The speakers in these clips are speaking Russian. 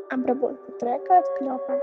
Обработка трека от Клёпа.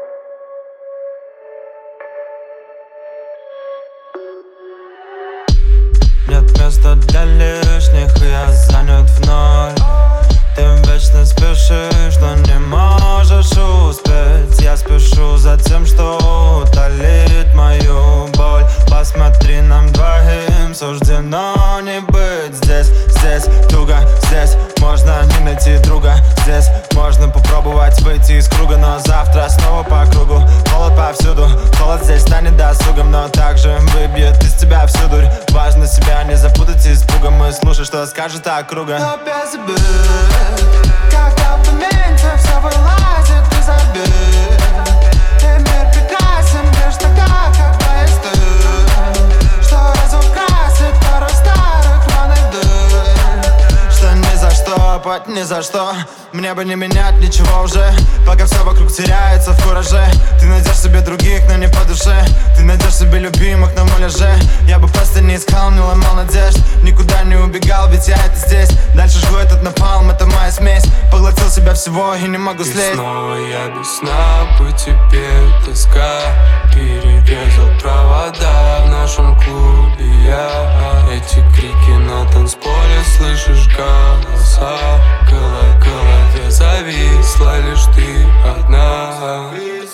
Нет места для лишних, и я занят вновь. Ты вечно спешишь, но не можешь успеть. Я спешу за тем, что утолит мою боль. Посмотри, нам двоим суждено не быть здесь. Здесь туго, здесь можно не найти друга. Здесь можно попробовать выйти из круга, но завтра снова по кругу. Холод повсюду, холод здесь станет досугом, но также выбьет из тебя всю дурь. Важно себя не запутать испугом и слушай, что скажет округа. Но без обид, когда в моменте все вылазит из орбит. И мир прекрасен лишь тогда, когда есть ты, что разукрасит пару старых рваных дыр. Что ни за что, опать ни за что. Мне бы не менять ничего уже, пока все вокруг теряется в кураже. Ты найдешь себе других, но не по душе. Ты найдешь себе любимых на муляже. Я бы просто не искал, не ломал надежд. Никуда не убегал, ведь я это здесь. Дальше жгу этот напалм, это моя смесь. Поглотил себя всего и не могу слезть. И снова я без сна, по тебе тоска. Перерезал провода в нашем клубе я. Эти крики на танцполе, слышишь голоса. В голове зависла лишь ты одна.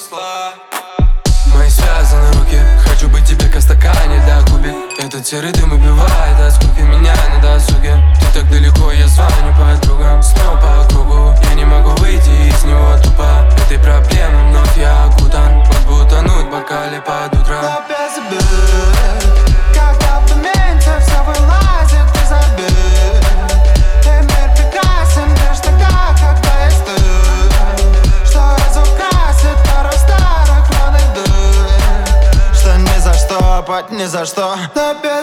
Мои связаны руки, хочу быть тебе как стакане для кубик. Этот серый дым убивает от скуки меня на досуге. Ты так далеко, я звоню подругам. Снова по кругу, я не могу выйти из него тупо. Этой проблемой вновь я окутан. Мог бы утонуть в бокале под утро. Но без обид, когда в моменте все вылазит из орбит. И мир прекрасен лишь тогда, когда есть ты, что разукрасит пару старых рваных дыр. Что ни за что, опать ни за что. Но без